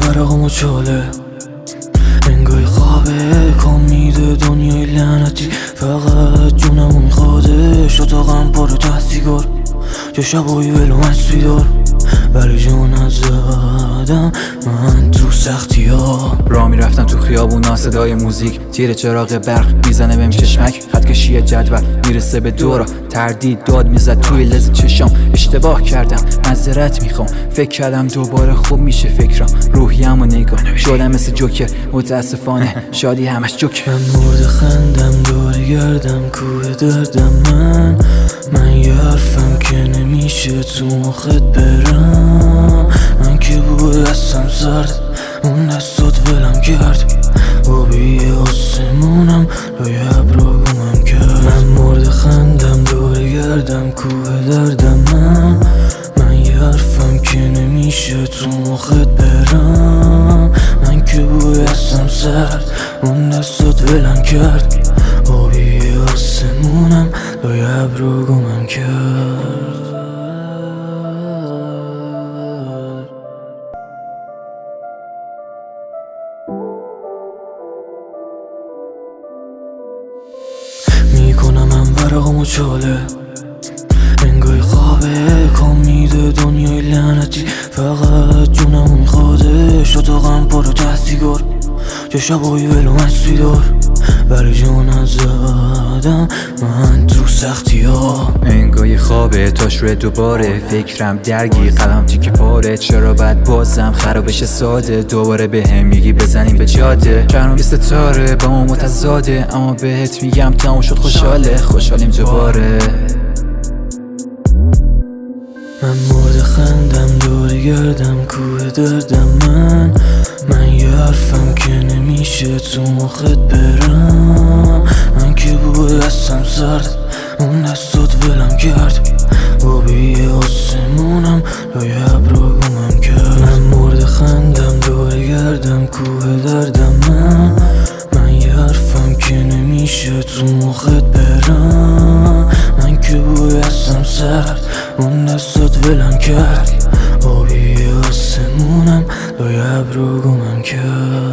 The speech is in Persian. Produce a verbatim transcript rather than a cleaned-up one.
ورقم و چاله انگای خوابه کام میده دنیای لعنتی فقط جونمو میخوادش اتاقم پر ته سیگار یه شبایی ولو مستی دار ولی جون نزدم من تو سختی ها راه میرفتم تو خیابونا صدای موزیک تیر چراغ برق میزنه بهم چشمک خط کشی جدول میرسه به دورا تردید داد میزد توی لز چشام اشتباه کردم معذرت میخوام فکر کردم دوباره خوب میشه فکرام روحیم و نگاه شدم مثل جوکر متاسفانه شادی همش جوکر من مرد خندم دور گردم کوه دردم من من یه حرفم که نمیشه تو مخت برم من که بود دستم سرد اون دستات ولم کرد آبی آسمونم لای ابراگومم کرد من مرد خندم دور گردم کوه دردم من من یه حرفم که نمیشه تو مخت برم من که بود دستم سرد اون دستات ولم کرد آبی آسمونم لای ابراگومم کرد میکنم من ورقم و چاله انگای خوابه کام میده دنیای لعنتی فقط جونمو میخوادش اتاقم پر ته سیگار یه شبایی ولو مستی دار ولی جون نزدم من تو سختی ها انگای خوابه تا شروع دوباره فکرم درگی قلم تیک پاره چرا بعد بازم خرابش ساده دوباره به هم میگی بزنیم به جاده شهرم یه ستاره با ما متضاده اما بهت میگم تموم شد خوشحاله خوشحالیم دوباره من مرد خندم دور گردم کوه دردم من من یه حرفم که نمیشه تو مخت برم من که بود دستم سرد اون دستات ولم کرد آبی آسمونم لای ابراگومم کرد من مرد خندم دور گردم کوه دردم من من یه حرفم که نمیشه تو مخت برم من که بود دستم سرد اون دستات ولم کرد آبی آسمونم لای ابراگومم کرد